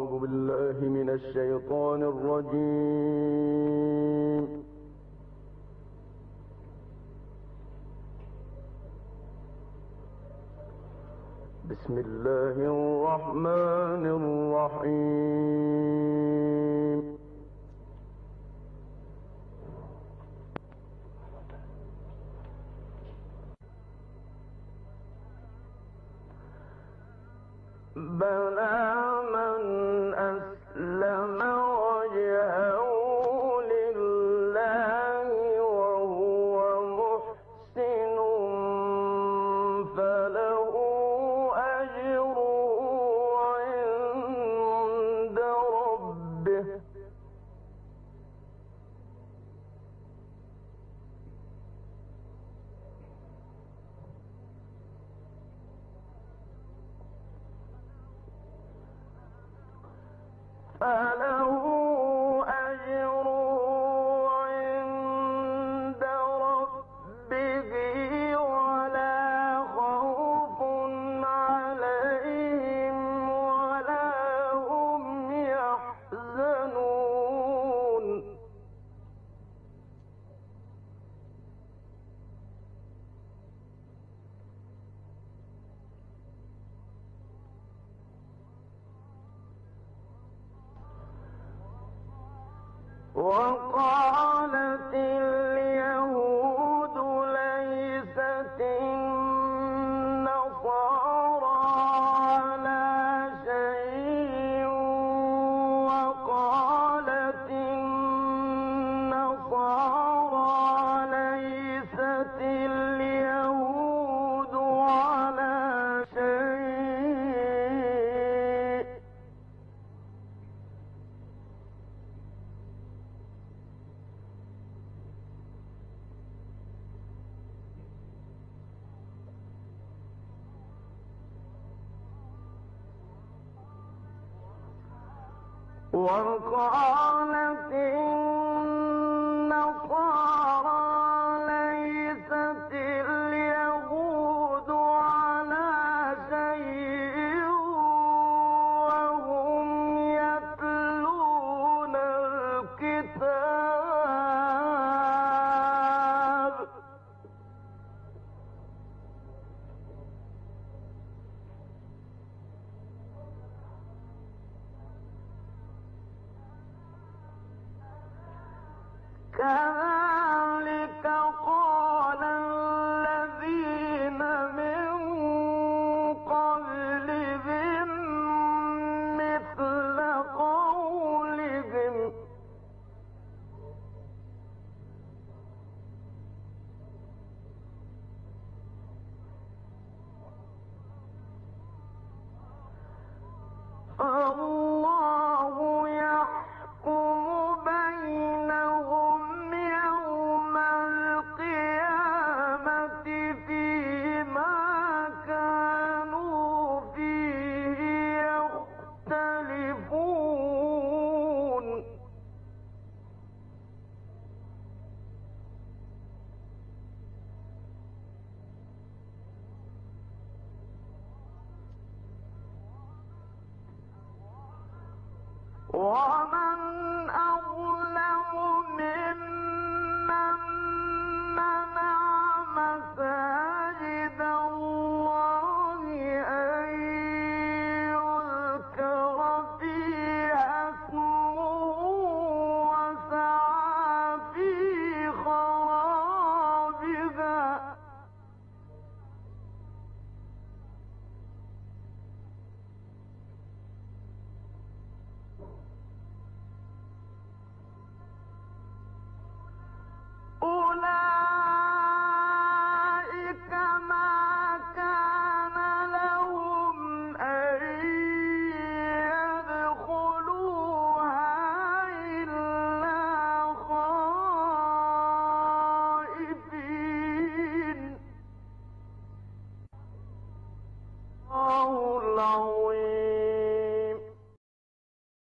أعوذ بالله من الشيطان الرجيم. بسم الله الرحمن الرحيم. بلى من أسلم وجهه لله وهو محسن فله أجره عند ربه ولا خوف عليهم ولا هم يحزنون. وقالت اليهود ليست النصارى على شيء وقالت النصارى ليست اليهود على شيء وقالت النصارى ليست اليهود على شيء وهم يتلون الكتاب. كذلك قال الذين من قبلهم مثل قولهم الله يحكم بينهم يوم القيامة فيما كانوا فيه يختلفون. وما